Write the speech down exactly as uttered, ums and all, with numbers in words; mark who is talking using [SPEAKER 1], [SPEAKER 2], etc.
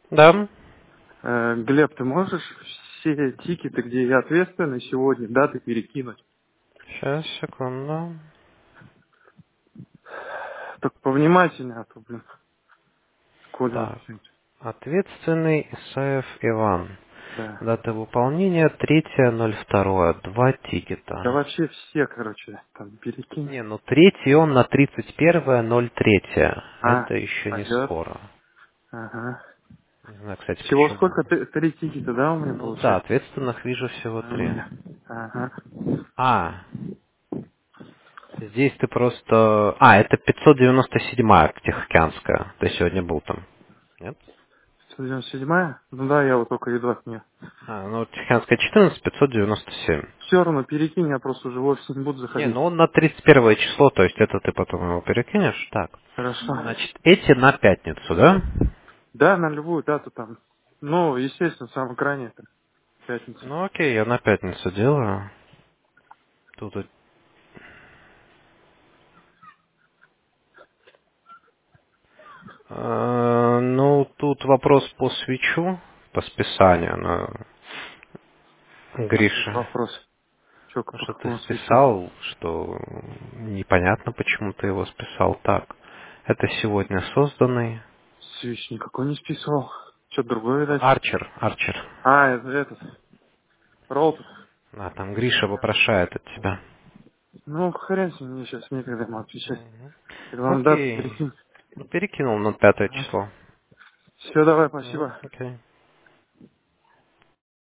[SPEAKER 1] Да.
[SPEAKER 2] Э, Глеб, ты можешь все тикеты, где я ответственный сегодня, даты перекинуть?
[SPEAKER 1] Сейчас, секунду.
[SPEAKER 2] Только повнимательнее, а то, блин, Коля
[SPEAKER 1] Так.
[SPEAKER 2] все.
[SPEAKER 1] Ответственный Исаев Иван.
[SPEAKER 2] Да.
[SPEAKER 1] Дата выполнения третье ноль второе. Два
[SPEAKER 2] Да
[SPEAKER 1] тикета.
[SPEAKER 2] вообще все, короче, там перекинь.
[SPEAKER 1] Не, ну третий он на тридцать первое ноль третье.
[SPEAKER 2] А,
[SPEAKER 1] Это еще не
[SPEAKER 2] пойдет.
[SPEAKER 1] скоро.
[SPEAKER 2] Ага.
[SPEAKER 1] Не знаю, кстати,
[SPEAKER 2] Всего
[SPEAKER 1] почему.
[SPEAKER 2] сколько? Т- Три тикета, да, у меня
[SPEAKER 1] Ну да,
[SPEAKER 2] получается?
[SPEAKER 1] ответственных вижу всего три.
[SPEAKER 2] Ага. Ага.
[SPEAKER 1] А, здесь ты просто... А, это пятьсот девяносто седьмая Тихоокеанская. Ты сегодня был там. Нет?
[SPEAKER 2] сто девяносто седьмая? Ну да, я вот только иду от нее.
[SPEAKER 1] А, ну Тихоокеанская четырнадцать, пятьсот девяносто семь.
[SPEAKER 2] Все равно перекинь, я просто уже в офис не буду
[SPEAKER 1] Не,
[SPEAKER 2] заходить.
[SPEAKER 1] ну он на тридцать первое число, то есть это ты потом его перекинешь. Так.
[SPEAKER 2] Хорошо.
[SPEAKER 1] Значит, эти на пятницу, да?
[SPEAKER 2] Да, на любую дату там. Ну, естественно, в самом крайне это пятница.
[SPEAKER 1] Ну окей, я на пятницу делаю. Тут э, ну, тут вопрос по свечу, по списанию на
[SPEAKER 2] А что за
[SPEAKER 1] Гриша.
[SPEAKER 2] вопрос? Че,
[SPEAKER 1] Ну,
[SPEAKER 2] по
[SPEAKER 1] что ты
[SPEAKER 2] какому свечу?
[SPEAKER 1] списал, что непонятно, почему ты его списал так. Это сегодня созданный.
[SPEAKER 2] Свеч никакой не списывал. Что-то другое, видать.
[SPEAKER 1] Арчер, Арчер.
[SPEAKER 2] А, это этот. Ролтов.
[SPEAKER 1] А, там Гриша вопрошает от тебя.
[SPEAKER 2] Ну, хрен с ним, мне сейчас некогда ему отвечать.
[SPEAKER 1] Мгм.
[SPEAKER 2] Ты, главное, дату
[SPEAKER 1] Окей.
[SPEAKER 2] перекинь.
[SPEAKER 1] Ну, перекинул на пятое число.
[SPEAKER 2] Все, давай,
[SPEAKER 1] Мгм.
[SPEAKER 2] спасибо.
[SPEAKER 1] Окей.